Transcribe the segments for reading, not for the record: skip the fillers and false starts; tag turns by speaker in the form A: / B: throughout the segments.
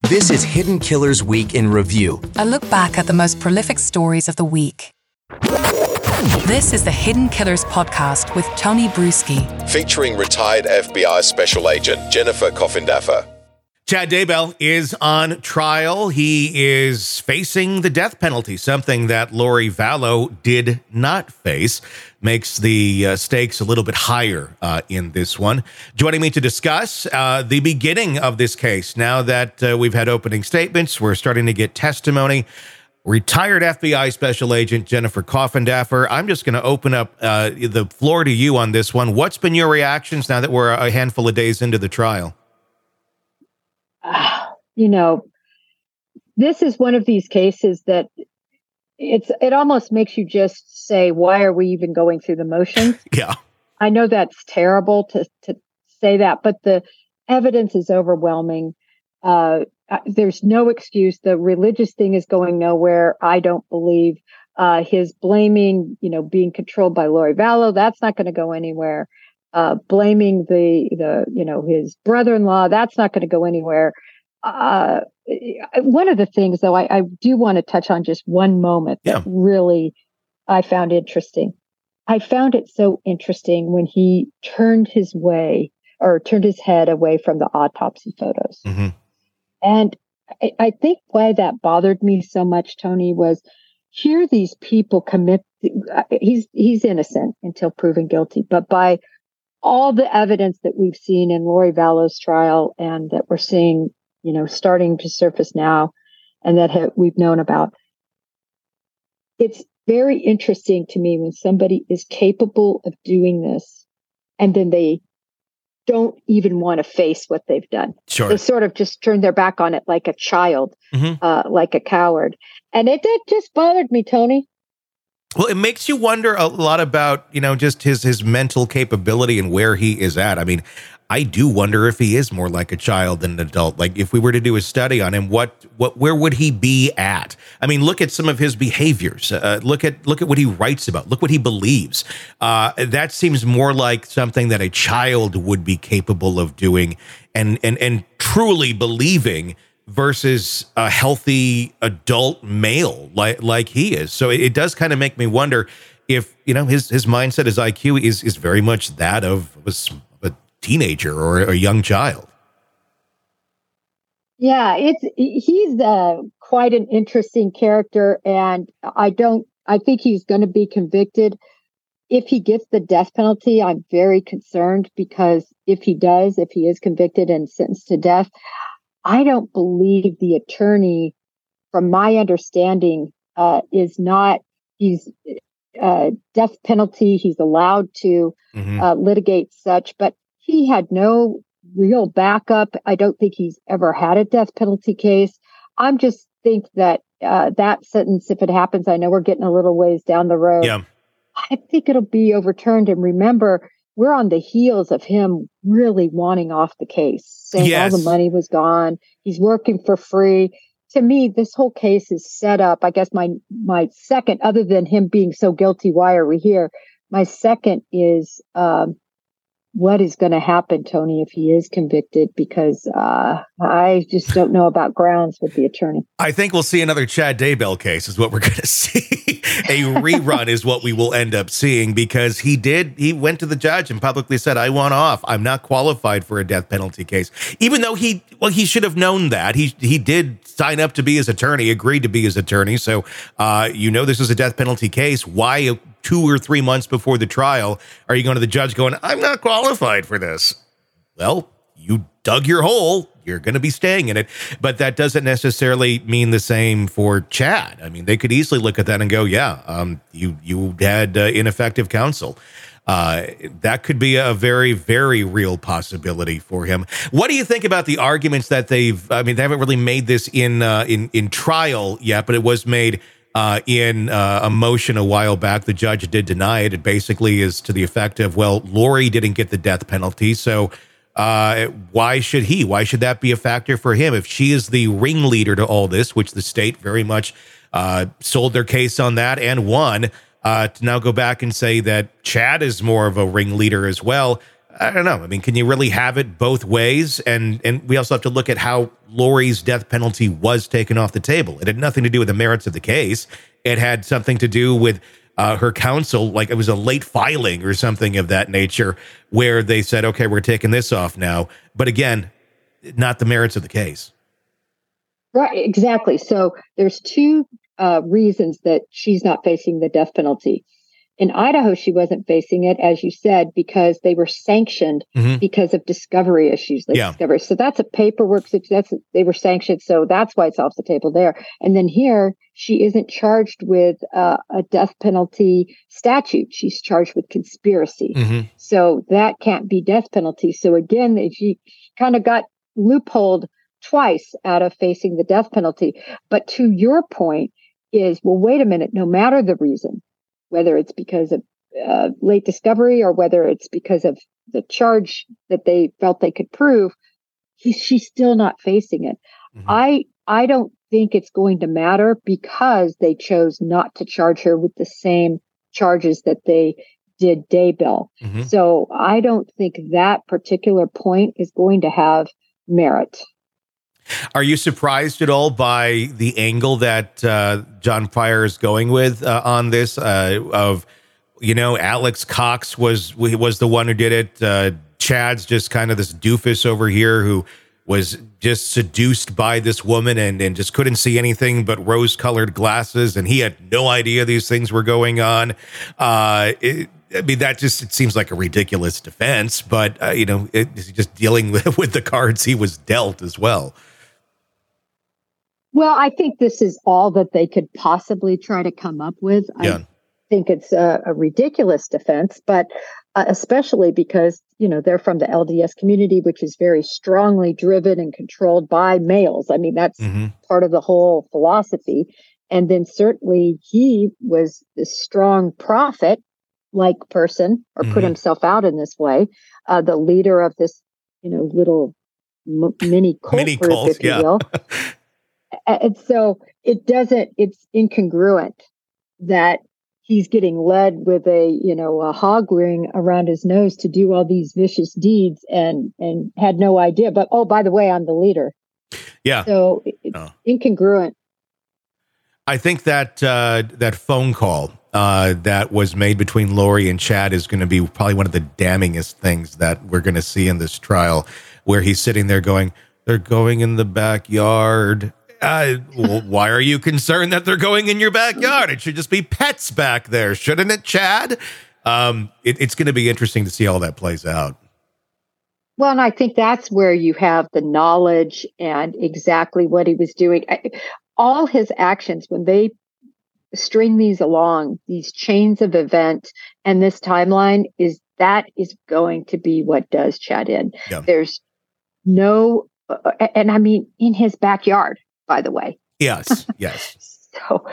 A: This is Hidden Killers Week in Review.
B: A look back at the most prolific stories of the week. This is the Hidden Killers podcast with Tony Bruschi.
C: Featuring retired FBI Special Agent Jennifer Coffindaffer.
D: Chad Daybell is on trial. He is facing the death penalty, something that Lori Vallow did not face. Makes the stakes a little bit higher in this one. Joining me to discuss the beginning of this case, now that we've had opening statements, we're starting to get testimony. Retired FBI Special Agent Jennifer Coffindaffer. I'm just going to open up the floor to you on this one. What's been your reactions now that we're a handful of days into the trial?
E: This is one of these cases that it almost makes you just say, why are we even going through the motions?
D: Yeah.
E: I know that's terrible to say that, but the evidence is overwhelming. There's no excuse. The religious thing is going nowhere. I don't believe his blaming, being controlled by Lori Vallow. That's not going to go anywhere. Blaming his brother-in-law, that's not going to go anywhere. One of the things, though, I do want to touch on just one moment that really I found interesting. I found it so interesting when he turned his head away from the autopsy photos. Mm-hmm. And I think why that bothered me so much, Tony, was here these people commit. He's innocent until proven guilty, but by all the evidence that we've seen in Lori Vallow's trial and that we're seeing, starting to surface now and that we've known about, it's very interesting to me when somebody is capable of doing this and then they don't even want to face what they've done.
D: Sure.
E: They sort of just turn their back on it like a child, like a coward. And it just bothered me, Tony.
D: Well, it makes you wonder a lot about, just his mental capability and where he is at. I mean, I do wonder if he is more like a child than an adult. Like if we were to do a study on him, where would he be at? I mean, look at some of his behaviors. Look at what he writes about. Look what he believes. That seems more like something that a child would be capable of doing and truly believing, versus a healthy adult male like he is. So it does kind of make me wonder if, his mindset, his IQ is very much that of a teenager or a young child.
E: Yeah, he's quite an interesting character, and I think he's going to be convicted. If he gets the death penalty, I'm very concerned, because if he is convicted and sentenced to death, I don't believe the attorney, from my understanding, he's death penalty. He's allowed to litigate such, but he had no real backup. I don't think he's ever had a death penalty case. I'm just think that that sentence, if it happens, I know we're getting a little ways down the road.
D: Yeah.
E: I think it'll be overturned. And remember, we're on the heels of him really wanting off the case, saying all the money was gone. He's working for free. To me, this whole case is set up. I guess my second, other than him being so guilty, why are we here? My second is what is going to happen, Tony, if he is convicted? Because I just don't know about grounds with the attorney.
D: I think we'll see another Chad Daybell case is what we're going to see. A rerun is what we will end up seeing, because he went to the judge and publicly said, I want off. I'm not qualified for a death penalty case. Even though he should have known that. He did sign up to be his attorney, agreed to be his attorney. So, this is a death penalty case. Why 2 or 3 months before the trial are you going to the judge going, I'm not qualified for this? Well, you dug your hole. You're going to be staying in it. But that doesn't necessarily mean the same for Chad. I mean, they could easily look at that and go, you had ineffective counsel. That could be a very, very real possibility for him. What do you think about the arguments that they haven't really made this in trial yet, but it was made in a motion a while back. The judge did deny it. It basically is to the effect of, well, Lori didn't get the death penalty, so why should he? Why should that be a factor for him? If she is the ringleader to all this, which the state very much sold their case on that and won, to now go back and say that Chad is more of a ringleader as well, I don't know. I mean, can you really have it both ways? And we also have to look at how Lori's death penalty was taken off the table. It had nothing to do with the merits of the case. It had something to do with her counsel, like it was a late filing or something of that nature, where they said, okay, we're taking this off now. But again, not the merits of the case.
E: Right, exactly. So there's two reasons that she's not facing the death penalty. In Idaho, she wasn't facing it, as you said, because they were sanctioned because of discovery issues. Discovery. So that's a paperwork. They were sanctioned. So that's why it's off the table there. And then here, she isn't charged with a death penalty statute. She's charged with conspiracy. So that can't be death penalty. So again, she kind of got loopholed twice out of facing the death penalty. But to your point is, well, wait a minute, no matter the reason, whether it's because of late discovery or whether it's because of the charge that they felt they could prove, she's still not facing it. I don't think it's going to matter because they chose not to charge her with the same charges that they did Daybell. So I don't think that particular point is going to have merit.
D: Are you surprised at all by the angle that Jon Fire is going with on this? Alex Cox was the one who did it. Chad's just kind of this doofus over here who was just seduced by this woman and just couldn't see anything but rose-colored glasses, and he had no idea these things were going on. It seems like a ridiculous defense, but it's just dealing with the cards he was dealt as well.
E: Well, I think this is all that they could possibly try to come up with.
D: Yeah.
E: I think it's a ridiculous defense, but especially because, they're from the LDS community, which is very strongly driven and controlled by males. I mean, that's part of the whole philosophy. And then certainly he was this strong prophet-like person, or put himself out in this way, the leader of this, little mini cult group, if you will. And so it's incongruent that he's getting led with a hog ring around his nose to do all these vicious deeds and had no idea. But, oh, by the way, I'm the leader.
D: Yeah.
E: So it's incongruent.
D: I think that that phone call that was made between Lori and Chad is going to be probably one of the damningest things that we're going to see in this trial, where he's sitting there going, they're going in the backyard. Well, why are you concerned that they're going in your backyard? It should just be pets back there, shouldn't it, Chad? It's going to be interesting to see how that plays out.
E: Well, and I think that's where you have the knowledge and exactly what he was doing. All his actions, when they string these along, these chains of events and this timeline, is going to be what does Chad in. Yeah. There's no, and I mean, in his backyard, by the way.
D: Yes.
E: So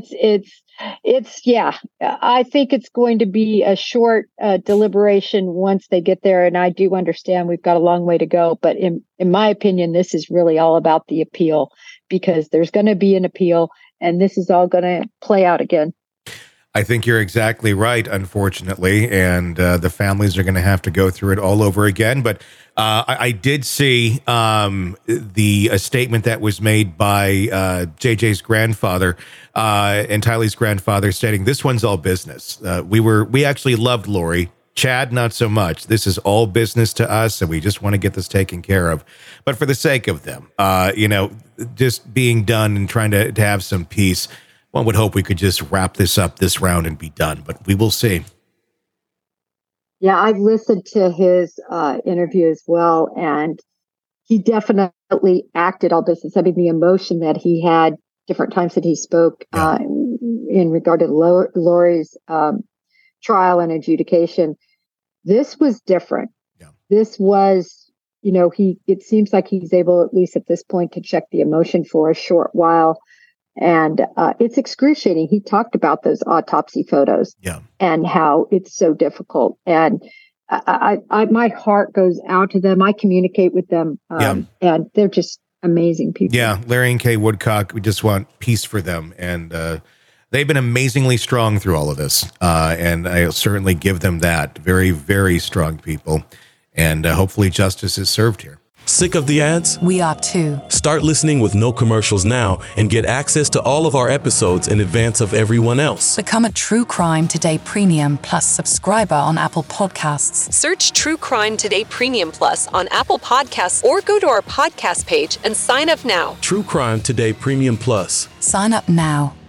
E: it's yeah. I think it's going to be a short deliberation once they get there, and I do understand we've got a long way to go. But in my opinion, this is really all about the appeal, because there's going to be an appeal, and this is all going to play out again.
D: I think you're exactly right, unfortunately, and the families are going to have to go through it all over again. But I did see the statement that was made by JJ's grandfather and Tylee's grandfather, stating this one's all business. We actually loved Lori. Chad, not so much. This is all business to us, and we just want to get this taken care of. But for the sake of them, just being done and trying to have some peace, one would hope we could just wrap this up this round and be done, but we will see.
E: Yeah, I've listened to his interview as well, and he definitely acted all business. I mean, the emotion that he had different times that he spoke in regard to Lori's trial and adjudication, this was different. Yeah. This was, it seems like he's able, at least at this point, to check the emotion for a short while. And it's excruciating. He talked about those autopsy photos and how it's so difficult. And I my heart goes out to them. I communicate with them, and they're just amazing people. Yeah,
D: Larry and Kay Woodcock, we just want peace for them. And they've been amazingly strong through all of this. And I'll certainly give them that. Very, very strong people. And hopefully justice is served here.
F: Sick of the ads?
B: We are too.
F: Start listening with no commercials now and get access to all of our episodes in advance of everyone else.
B: Become a True Crime Today Premium Plus subscriber on Apple Podcasts.
G: Search True Crime Today Premium Plus on Apple Podcasts or go to our podcast page and sign up now.
F: True Crime Today Premium Plus.
B: Sign up now.